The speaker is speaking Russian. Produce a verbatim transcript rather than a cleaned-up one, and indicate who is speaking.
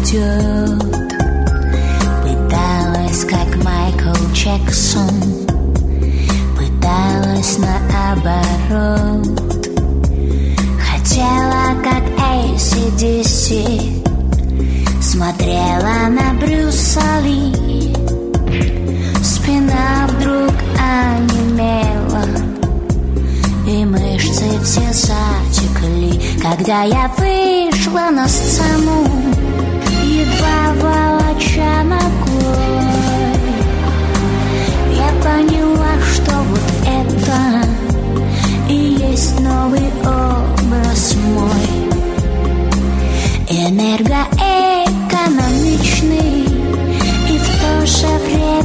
Speaker 1: идет. Пыталась, как Майкл Джексон, пыталась наоборот. Хотела, как эй си ди си, смотрела на Брюса Ли. Спина вдруг онемела, и мышцы все затекли. Когда я вышла на сцену, едва волоча ногой, я поняла, что вот это и есть новый образ мой. Энергоэкономичный и в то же время